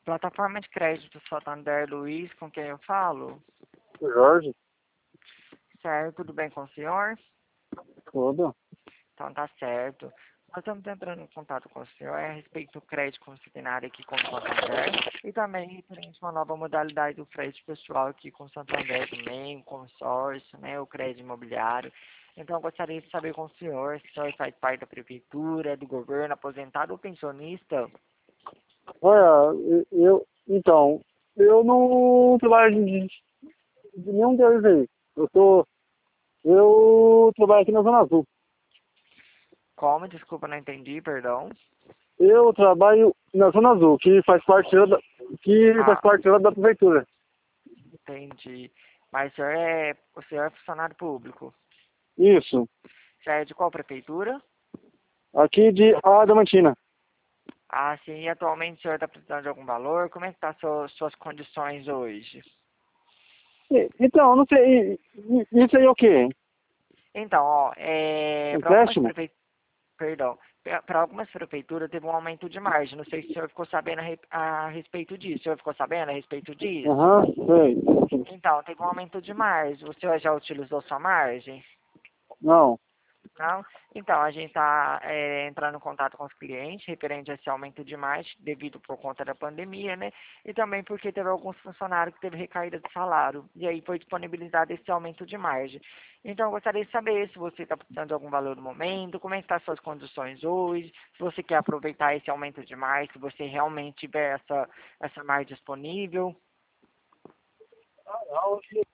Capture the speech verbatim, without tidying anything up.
Plataforma de crédito Santander Luiz, com quem eu falo? Jorge, Certo, tudo bem com o senhor? tudo. Então tá certo. Nós estamos entrando em contato com o senhor a respeito do crédito consignário aqui com o Santander e também referente a uma nova modalidade do crédito pessoal aqui com o Santander também, o consórcio, né, o crédito imobiliário. Então eu gostaria de saber com o senhor se o senhor faz parte da prefeitura, do governo, aposentado ou pensionista. Olha, eu, então, eu não trabalho de, de nenhum deles aí. Eu tô, eu trabalho aqui na Zona Azul. Como? Desculpa, não entendi, perdão. Eu trabalho na Zona Azul, que faz parte da, que faz Ah, parte da prefeitura. entendi. Mas o senhor é, o senhor é funcionário público. Isso. Você é de qual prefeitura? Aqui de Adamantina. Ah, sim, e atualmente o senhor está precisando de algum valor? Como é que tá suas, suas condições hoje? E- Então, eu não sei, e- e- isso aí é o quê? Então, ó, é, para algumas Empréstimo? prefeituras, perdão, para algumas prefeituras teve um aumento de margem. Não sei se o senhor ficou sabendo a, re- a respeito disso. O senhor ficou sabendo a respeito disso? Aham, sei. Então, teve um aumento de margem. O senhor já utilizou sua margem? Não. Não? Então, a gente está entrando em contato com os clientes referente a esse aumento de margem devido por conta da pandemia, né? E também porque teve alguns funcionários que teve recaída de salário. E aí foi disponibilizado esse aumento de margem. Então, eu gostaria de saber se você está precisando de algum valor no momento, como é que estão as suas condições hoje, se você quer aproveitar esse aumento de margem, se você realmente tiver essa, essa margem disponível.